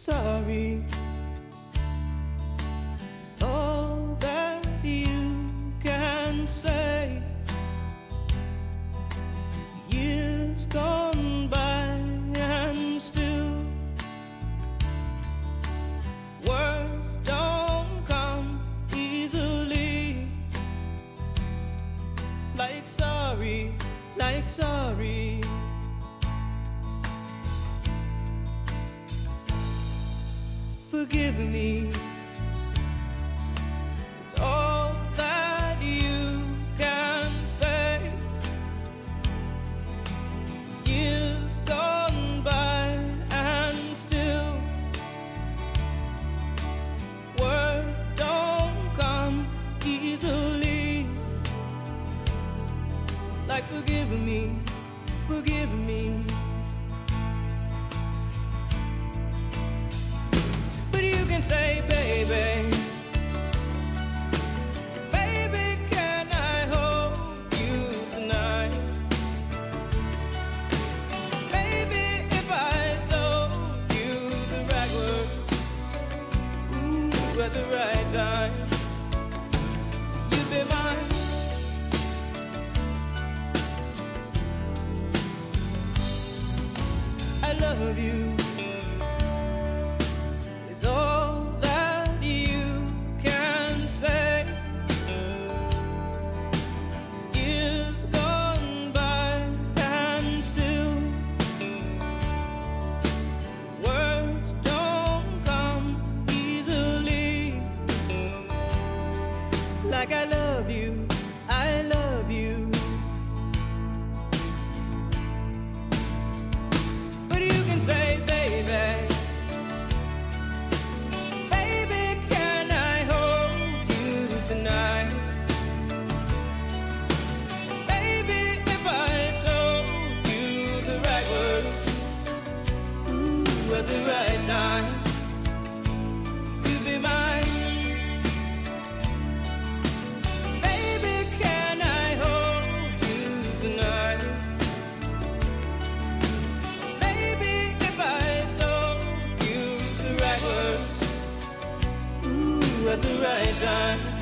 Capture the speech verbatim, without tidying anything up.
sorry is all that you can say. Years gone by and still words don't come easily. Like sorry, like sorry. Forgive me is all that you can say. Years gone by and still words don't come easily. Like forgive me, forgive me. Say, baby, baby, can I hold you tonight? Baby, if I told you the right words, ooh, at the right time, you'd be mine. I love you. Like I love you, I love you. But you can say, baby, baby, can I hold you tonight? Baby, if I told you the right words, ooh, at the right time, you'd be mine. At the right time.